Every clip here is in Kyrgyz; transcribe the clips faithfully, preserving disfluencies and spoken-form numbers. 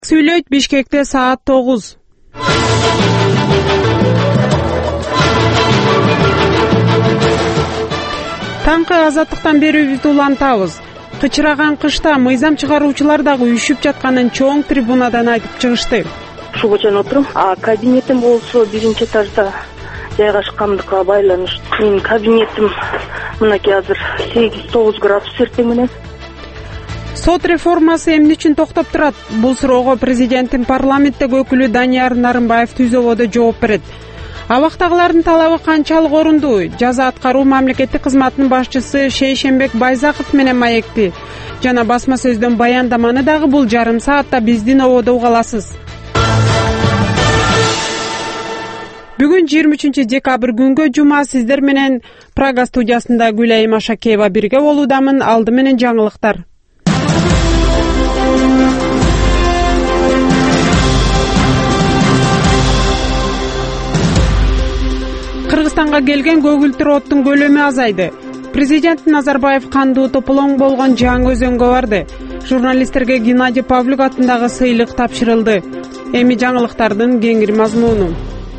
Сүйлөйт Бишкекте саат тогуз. Таңкы азаттыктан берүүбүздү улантабыз. Кычыраган кышта мыйзам чыгаруучулар дагы үшүп жатканын чоң трибунадан айтып чыгышты. Шубачан отурум. А кабинетим болсо биринчи этажда жайгашкандыкка байланыштуу. Менин кабинетим мынакей азыр сегиз тогуз градус эртең менен. Сот реформасы эмне үчүн токтоп турат? Бул суроого президенттин парламенттеги өкүлү Данияр Нарымбаев түзөбодо жооп берет. Абактагылардын талабы канчалык орундуу? Жаза аткаруу мамлекеттик кызматынын башчысы Шейшенбек Байзаков менен маекти. Жана басма сөздөн баяндаманы дагы бул жарым саатта биздин ободо уга аласыз. Бүгүн жыйырма үчүнчү декабрь күнгө жума сиздер менен Прага студиясында Гүлайым Ашакеева бирге болуудамын. Алды менен жаңылыктар. Кыргызстанга келген көгүлтүр оттун көлөмү азайды. Президент Назарбаев кандуу тополоң болгон Жаңы Өзөнгө барды. Журналисттерге Геннадий Павлюк атындагы сыйлык тапшырылды. Эми жаңылыктардын кеңири мазмуну.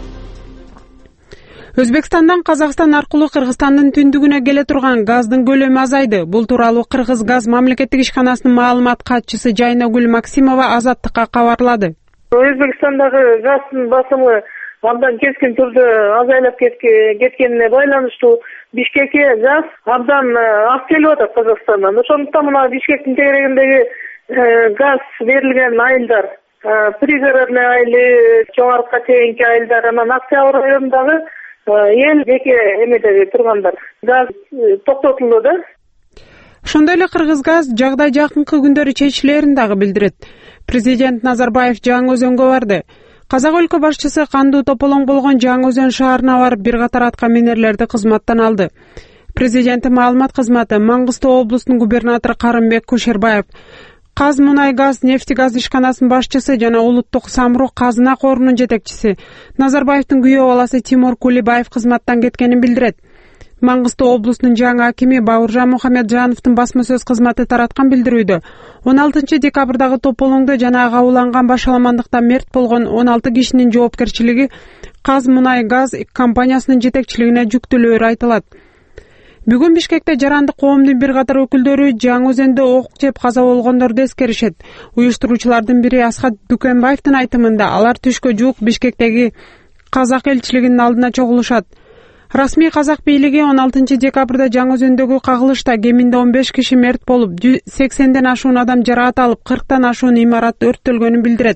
Өзбекстандан Казакстан аркылуу Кыргызстандын түндүгүнө келе турган газдын көлөмү азайды. Бул тууралуу Кыргыз газ мамлекеттик ишканасынын маалымат катчысы Жайнагүл Максимова Азаттыкка кабарлады. Өзбекстандагы газдын басымы абдан кескин түрдө азайлап кеткенине байланыштуу Бишкекке газ абдан аз келип атат Казакстандан. Ошондуктан мына Бишкектин тегерегиндеги газ берилген айылдар, пригородный айылы, чоң арыкка чейинки айылдар, анан Октябрь айылындагы эл жеке эмедеги тургандар газ токтотулду да. Ошондой эле Кыргызгаз жагдай жакынкы күндөрү чечилерин дагы билдирет. Президент Назарбаев Жаңы Өзөнгө барды. Казак өлкө башчысы кандуу тополоң болгон Жаңы Өзөн шаарына барып бир катар атка минерлерди кызматтан алды. Президенттин маалымат кызматы Маңгыстау облусунун губернатору Карымбек Кушербаев, Каз Мунай газ нефтегаз ишканасынын башчысы жана улуттук самрук казына корунун жетекчиси Назарбаевдин күйөө баласы Тимур Кулибаев кызматтан кеткенин билдирет. Маңгыстау облусунун жаңы акими Бауыржан Мухамеджановдун басма сөз кызматы тараткан билдирүүдө он алтынчы декабрдагы тополоңдо жана ага уланган башаламандыктан мерт болгон он алты кишинин жоопкерчилиги Каз Мунай газ компаниясынын жетекчилигине жүктөлөөрү айтылат. Бүгүн Бишкекте жарандык коомдун бир катар өкүлдөрү Жаңы Өзөндө ок жеп каза болгондорду эскеришет. Уюштуруучулардын бири Асхат Дүкенбаевдин айтымында алар түшкө жуук Бишкектеги казак элчилигинин алдына чогулушат. Расмий казак бийлиги он алтынчы декабрда Жаңы Өзөндөгү кагылышта кеминде он беш киши мерт болуп, сексенден ашуун адам жараат алып, кырктан ашуун имарат өрттөлгөнүн билдирет.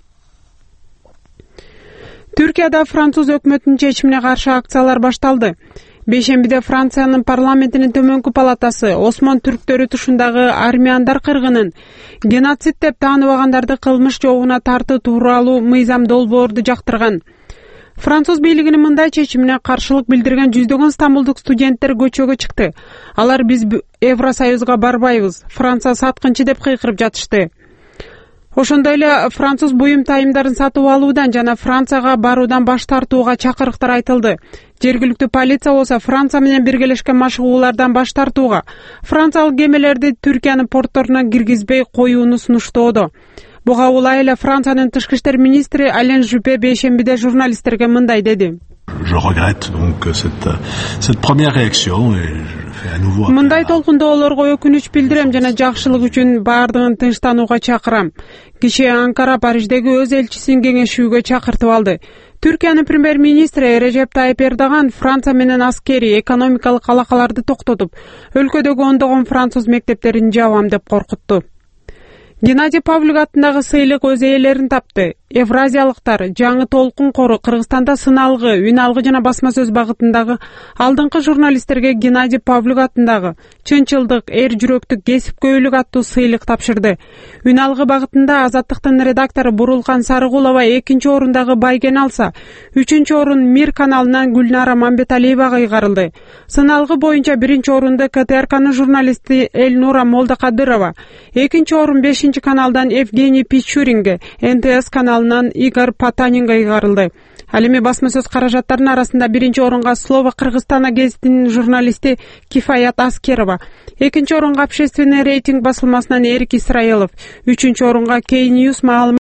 Түркияда Француз өкмөтүнүн чечимине каршы акциялар башталды. Бейшембиде Франциянын парламентинин төмөнкү палатасы Осмон түрктөрү тушундагы армяндар кыргынын геноцид деп тааныбагандарды кылмыш жообуна тартуу тууралуу мыйзам долбоорду жактырган. Француз бийлигинин мындай чечимине каршылык билдирген жүздөгөн стамбулдук студенттер көчөгө чыкты. Алар биз Евросоюзга барбайбыз, Франция саткынчы деп кыйкырып жатышты. Ошондой эле француз буюм тайымдарын сатып алуудан жана Францияга баруудан баш тартууга чакырыктар айтылды. Жергиликтүү полиция болсо Франция менен биргелешкен машыгуулардан баш тартууга, франциялык кемелерди Түркиянын портторуна киргизбей коюуну сунуштоодо. Буга улай эле Франциянын тышкы иштер министри Ален Жупе бейшембиде журналисттерге мындай деди. Je regrette donc cette cette première réaction et je fais à nouveau. Мындай толкундоолорго өкүнүч билдирем жана жакшылык үчүн баардыгын тынчтанууга чакырам. Киши Анкара Париждеги өз элчисин кеңешүүгө чакыртып алды. Түркиянын премьер-министри Режеп Тайып Эрдоган Франция менен аскери, экономикалык алакаларды токтотуп, өлкөдөгү ондогон француз мектептерин жабам деп коркутту. Геннадий Павлюк атындагы сыйлык өз ээлерин тапты. Евразиялыктар жаңы толкун кору Кыргызстанда сыналгы, үн алгы жана басма сөз багытындагы алдыңкы журналисттерге Геннадий Павлюк атындагы чынчылдык, эр жүрөктүк, кесипкөйлүк аттуу сыйлык тапшырды. Үн алгы багытында Азаттыктын редактору Бурулкан Сарыгулова экинчи орундагы байген алса, үчүнчү орун Мир каналынан Гүлнара Мамбеталиевага ыйгарылды. Сыналгы боюнча биринчи орунду КТРКнын журналисти Эльнура Молдокадырова, экинчи орун бешинчи каналдан Евгений Пичуринге, эн тэ эс каналынан Игорь Потанинга ыйгарылды. Ал эми басма сөз каражаттарынын арасында биринчи орунга Слово Кыргызстана гезитинин журналисти Кифаят Аскерова, экинчи орунга Общественный рейтинг басылмасынан Эрик Исраилов, үчүнчү орунга Кей Ньюс маалымат